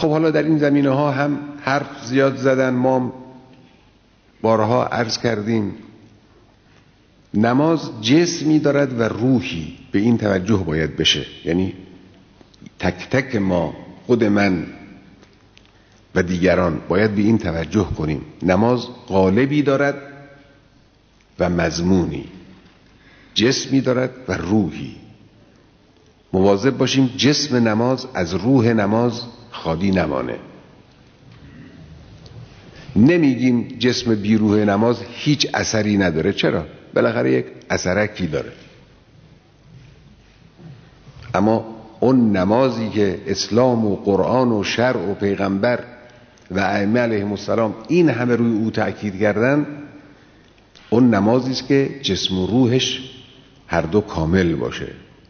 خب حالا در این زمینه ها هم حرف زیاد زدن، ما بارها عرض کردیم نماز جسمی دارد و روحی، به این توجه باید بشه. یعنی تک تک ما، خود من و دیگران باید به این توجه کنیم. نماز قالبی دارد و مضمونی، جسمی دارد و روحی. مواظب باشیم جسم نماز از روح نماز خالی نمانه. نمیگیم جسم بی روح نماز هیچ اثری نداره، چرا؟ بالاخره یک اثرکی داره. اما اون نمازی که اسلام و قرآن و شرع و پیغمبر و ائمه علیهم السلام این همه روی او تأکید کردن، اون نمازی است که جسم و روحش هر دو کامل باشه.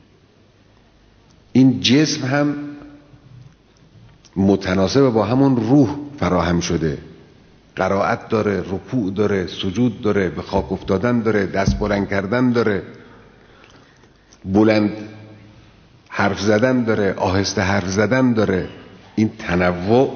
این جسم هم متناسب با همون روح فراهم شده، قرائت داره، رکوع داره، سجود داره، به خاک افتادن داره، دست بلند کردن داره، بلند حرف زدن داره، آهسته حرف زدن داره. این تنوع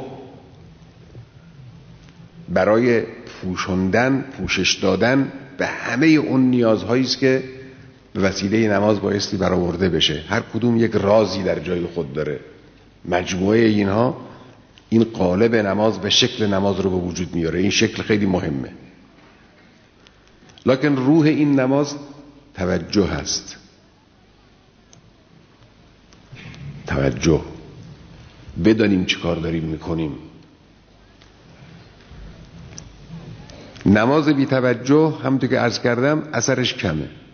برای پوشوندن، پوشش دادن به همه اون نیازهایی است که به وسیله نماز بایستی برآورده بشه. هر کدوم یک رازی در جای خود داره. مجموعه اینها این قالب نماز و شکل نماز رو به وجود میاره. این شکل خیلی مهمه. لکن روح این نماز توجه هست. توجه، بدانیم چی کار داریم میکنیم. نماز بی توجه همونطور که عرض کردم اثرش کمه.